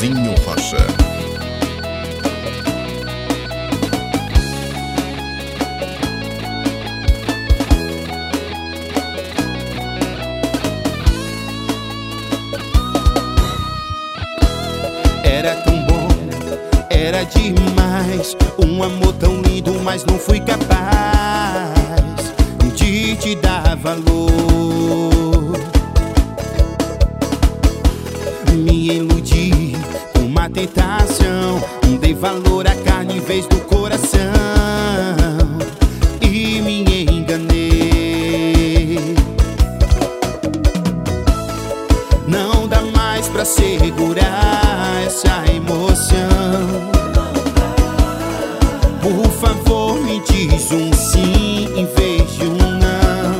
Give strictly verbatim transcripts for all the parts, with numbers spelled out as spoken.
Zinho Rocha. Era tão bom, era demais, um amor tão lindo, mas não fui capaz de te dar valor. Me iludi com uma tentação, dei valor à carne em vez do coração e me enganei. Não dá mais pra segurar essa emoção. Por favor, me diz um sim em vez de um não.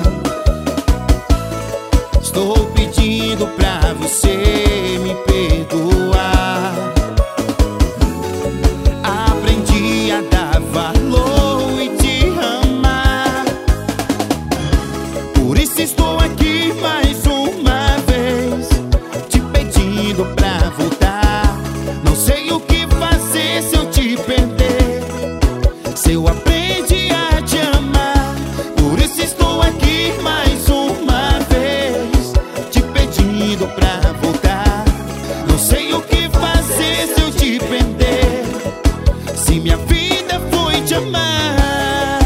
Estou pedindo pra você me perdoar. Aprendi a dar valor e te amar. Por isso estou aqui mais uma vez, te pedindo pra voltar. Não sei o que fazer se eu te perder, se eu aprendi a te amar. Por isso estou aqui mais uma vez, te pedindo pra voltar. Não sei o que fazer se eu te perder, se minha vida foi te amar.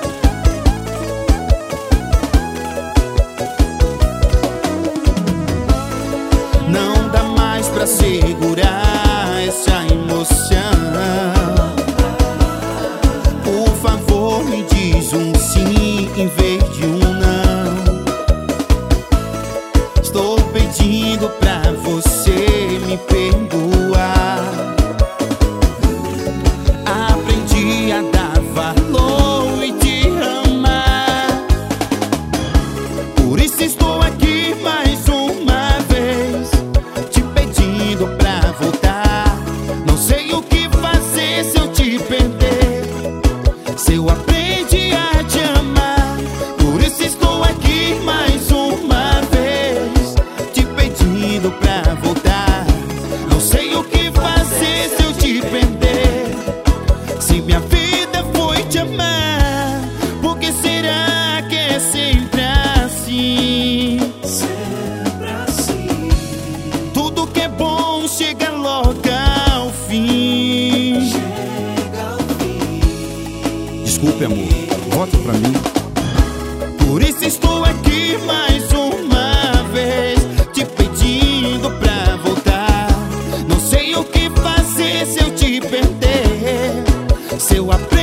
Não dá mais pra segurar essa emoção. Por favor, me diz um sim em vez de um não. Estou pedindo pra você me perdoar. Aprendi a dar valor e te amar. Por isso estou aqui mais uma vez, te pedindo pra voltar. Não sei o que fazer se eu te perder, se eu aprendi a te amar. Por isso estou aqui mais uma vez, te pedindo pra voltar. Não sei o que fazer se eu te perder, se minha vida foi te amar. Por que será que é sempre assim? Sempre assim. Tudo que é bom chega logo ao fim. Chega ao fim. Desculpe, amor, volta pra mim. Por isso estou aqui mais uma vez, te pedindo pra voltar. Não sei o que fazer se eu te perder, se eu apenas